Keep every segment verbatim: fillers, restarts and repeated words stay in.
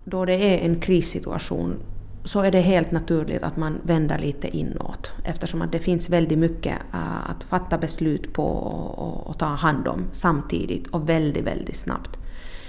då det är en krissituation så är det helt naturligt att man vänder lite inåt, eftersom att det finns väldigt mycket uh, att fatta beslut på och, och, och ta hand om samtidigt och väldigt, väldigt snabbt.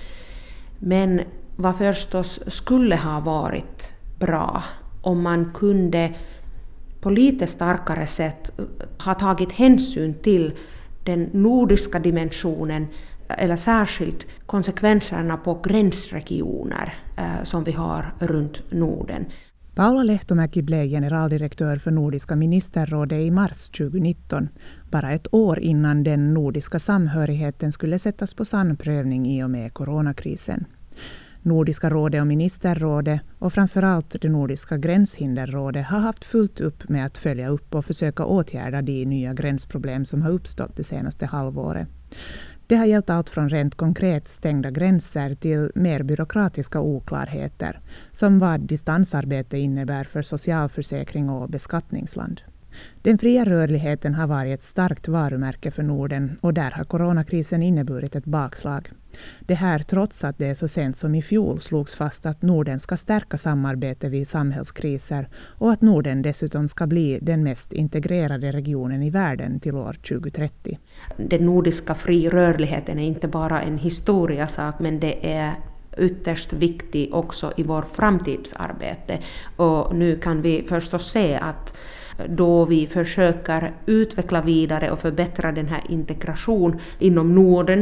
Men vad förstås skulle ha varit bra om man kunde på lite starkare sätt ha tagit hänsyn till den nordiska dimensionen eller särskilt konsekvenserna på gränsregioner eh, som vi har runt Norden. Paula Lehtomäki blev generaldirektör för Nordiska ministerrådet i mars tjugonitton, bara ett år innan den nordiska samhörigheten skulle sättas på sannprövning i och med coronakrisen. Nordiska rådet och ministerrådet och framförallt det nordiska gränshinderrådet har haft fullt upp med att följa upp och försöka åtgärda de nya gränsproblem som har uppstått det senaste halvåret. Det har gällt allt från rent konkret stängda gränser till mer byråkratiska oklarheter, som vad distansarbete innebär för socialförsäkring och beskattningsland. Den fria rörligheten har varit ett starkt varumärke för Norden och där har coronakrisen inneburit ett bakslag. Det här trots att det så sent som i fjol slogs fast att Norden ska stärka samarbete vid samhällskriser och att Norden dessutom ska bli den mest integrerade regionen i världen till år tjugohundratrettio. Den nordiska fri rörligheten är inte bara en historiasak, men det är ytterst viktig också i vår framtidsarbete. Och nu kan vi förstås se att då vi försöker utveckla vidare och förbättra den här integration inom Norden,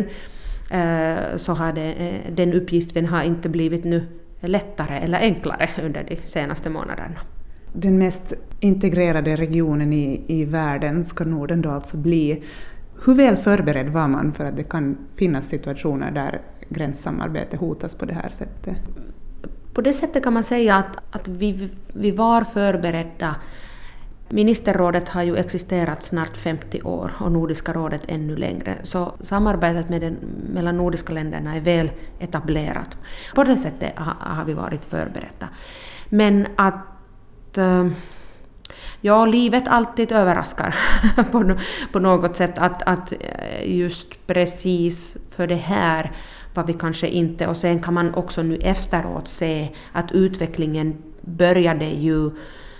så har det, den uppgiften har inte blivit nu lättare eller enklare under de senaste månaderna. Den mest integrerade regionen i, i världen ska Norden då alltså bli. Hur väl förberedd var man för att det kan finnas situationer där gränssamarbete hotas på det här sättet? På det sättet kan man säga att, att vi, vi var förberedda. Ministerrådet har ju existerat snart femtio år och Nordiska rådet ännu längre. Så samarbetet med den, mellan nordiska länderna är väl etablerat. På det sättet har, har vi varit förberedda. Men att äh, ja, livet alltid överraskar på, på något sätt. Att, att just precis för det här var vi kanske inte. Och sen kan man också nu efteråt se att utvecklingen började ju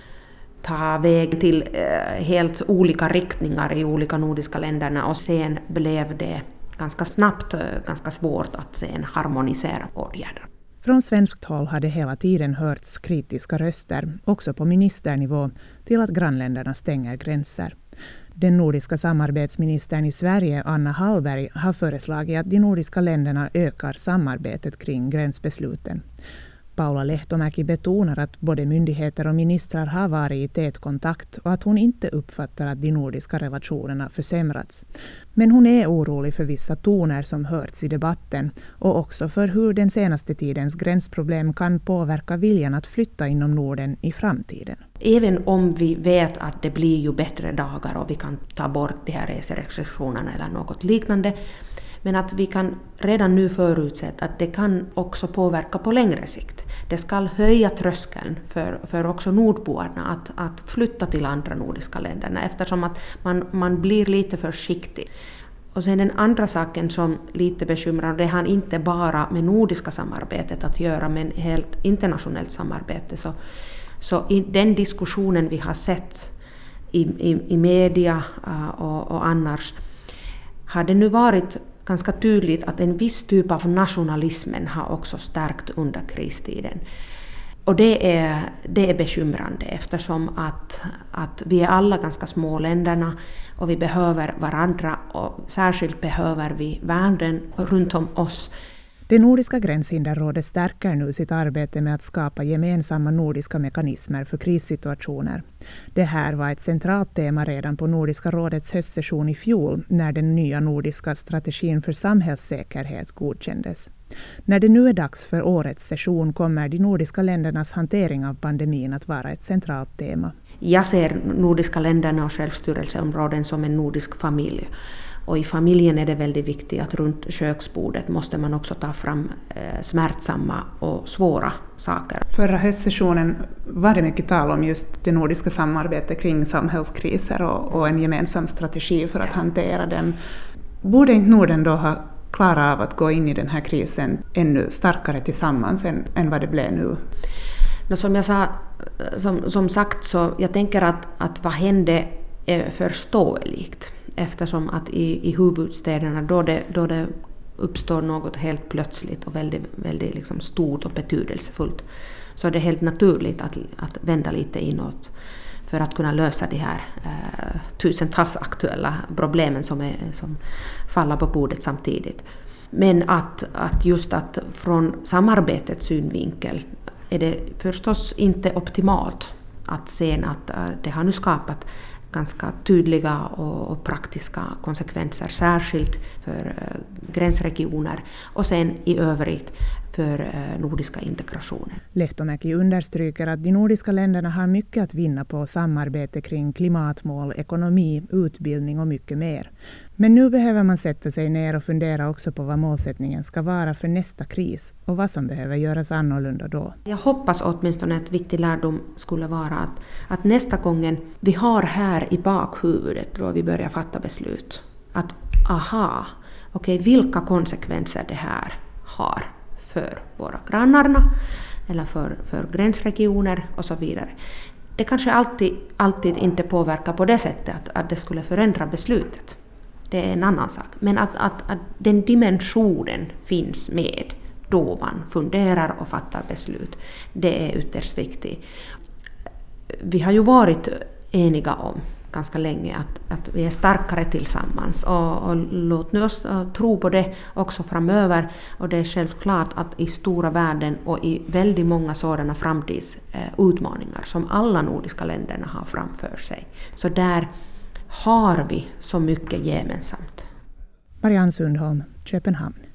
ta väg till eh, helt olika riktningar i olika nordiska länderna och sen blev det ganska snabbt eh, ganska svårt att sen harmonisera åtgärder. Från svenskt håll hade hela tiden hörts kritiska röster, också på ministernivå, till att grannländerna stänger gränser. Den nordiska samarbetsministern i Sverige, Anna Hallberg, har föreslagit att de nordiska länderna ökar samarbetet kring gränsbesluten. Paula Lehtomäki betonar att både myndigheter och ministrar har varit i tät kontakt och att hon inte uppfattar att de nordiska relationerna försämrats. Men hon är orolig för vissa toner som hörts i debatten och också för hur den senaste tidens gränsproblem kan påverka viljan att flytta inom Norden i framtiden. Även om vi vet att det blir ju bättre dagar och vi kan ta bort de här reserestriktionerna eller något liknande, men att vi kan redan nu förutsätta att det kan också påverka på längre sikt. Det ska höja tröskeln för, för också nordborna att, att flytta till andra nordiska länderna eftersom att man, man blir lite försiktig. Och sen den andra saken som lite bekymrar, det har inte bara med nordiska samarbetet att göra men helt internationellt samarbete. Så, så i den diskussionen vi har sett i, i, i media och, och annars har det nu varit ganska tydligt att en viss typ av nationalismen har också stärkt under kristiden. Och det är, det är bekymrande eftersom att, att vi är alla ganska små länderna och vi behöver varandra och särskilt behöver vi världen runt om oss. Det nordiska gränshinderrådet stärker nu sitt arbete med att skapa gemensamma nordiska mekanismer för krissituationer. Det här var ett centralt tema redan på Nordiska rådets höstsession i fjol när den nya nordiska strategin för samhällssäkerhet godkändes. När det nu är dags för årets session kommer de nordiska ländernas hantering av pandemin att vara ett centralt tema. Jag ser nordiska länderna och självstyrelseområden som en nordisk familj. Och i familjen är det väldigt viktigt att runt köksbordet måste man också ta fram eh, smärtsamma och svåra saker. Förra höstsessionen var det mycket tal om just det nordiska samarbetet kring samhällskriser och, och en gemensam strategi för att hantera dem. Borde inte Norden då ha klara av att gå in i den här krisen ännu starkare tillsammans än, än vad det blev nu? No, som jag sa, som, som sagt, så jag tänker att, att vad hände är förståeligt, eftersom att i, i huvudstäderna då det, då det uppstår något helt plötsligt och väldigt, väldigt liksom stort och betydelsefullt, så är det helt naturligt att, att vända lite inåt för att kunna lösa de här eh, tusentals aktuella problemen som, är, som faller på bordet samtidigt. Men att, att just att från samarbetets synvinkel är det förstås inte optimalt att se att äh, det har nu skapat ganska tydliga och, och praktiska konsekvenser, särskilt för äh, gränsregioner och sen i övrigt för äh, nordiska integrationen. Lehtomäki understryker att de nordiska länderna har mycket att vinna på samarbete kring klimatmål, ekonomi, utbildning och mycket mer. Men nu behöver man sätta sig ner och fundera också på vad målsättningen ska vara för nästa kris och vad som behöver göras annorlunda då. Jag hoppas åtminstone att viktig lärdom skulle vara att, att nästa gången vi har här i bakhuvudet då vi börjar fatta beslut, att aha, okej, vilka konsekvenser det här har för våra grannarna eller för, för gränsregioner och så vidare. Det kanske alltid, alltid inte påverkar på det sättet att, att det skulle förändra beslutet. Det är en annan sak. Men att, att, att den dimensionen finns med då man funderar och fattar beslut, det är ytterst viktigt. Vi har ju varit eniga om ganska länge att, att vi är starkare tillsammans och, och låt nu oss uh, tro på det också framöver, och det är självklart att i stora världen och i väldigt många sådana framtidsutmaningar uh, som alla nordiska länderna har framför sig, så där har vi så mycket gemensamt. Marianne Sundholm, Köpenhamn.